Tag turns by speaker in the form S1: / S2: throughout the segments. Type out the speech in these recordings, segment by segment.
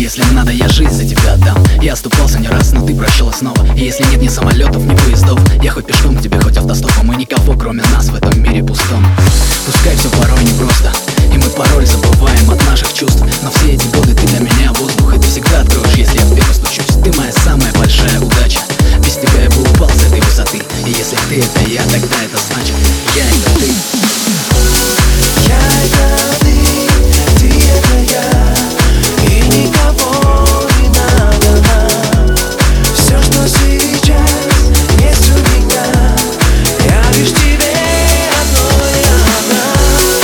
S1: если надо, я жизнь за тебя отдам. Я оступался не раз, но ты прощала снова. И если нет ни самолетов, ни поездов, я хоть пешком к тебе, хоть автостопом. И никого, кроме нас, в этом мире пустом. Пускай все порой непросто, и мы порой забываем от наших чувств, но все эти годы ты для меня воздух, и ты всегда откроешь, если я в дверь постучусь. Ты моя самая большая удача, без тебя я бы упал с этой высоты. И если ты это я, тогда это значит я это ты.
S2: Я это ты это я, и никого не надо нам. Все, что сейчас есть у меня, я лишь тебе одной отдам.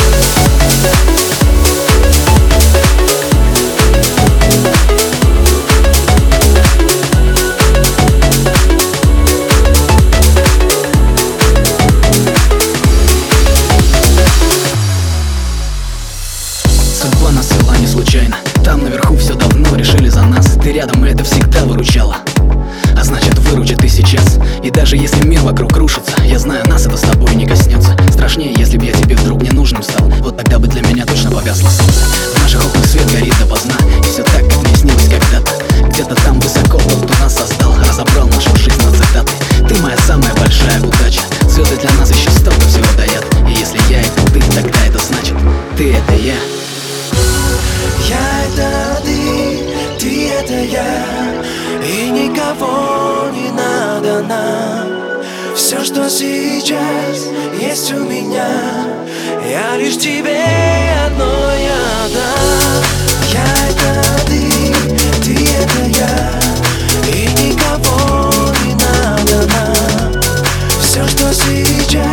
S1: Судьба нас свела не случайно. Там наверху все давно решили за нас. Ты рядом, и это всегда выручало, а значит выручит и сейчас. И даже если мир вокруг рушится, я знаю, нас это с тобой не коснется. Страшнее, если б я тебе вдруг ненужным стал. Вот тогда бы для меня точно погасло солнце. В наших окнах свет горит допоздна, и все так, как мне снилось когда-то. Где-то там высоко тот, кто нас создал, разобрал нашу жизнь на цитаты. Ты моя самая большая удача, звезды для нас еще столько всего дают. И если я это ты, тогда это значит ты это я.
S2: Я это ты это я, и никого не надо нам. Все, что сейчас есть у меня, я лишь тебе одной отдам. Я это ты это я, и никого не надо нам. Все, что сейчас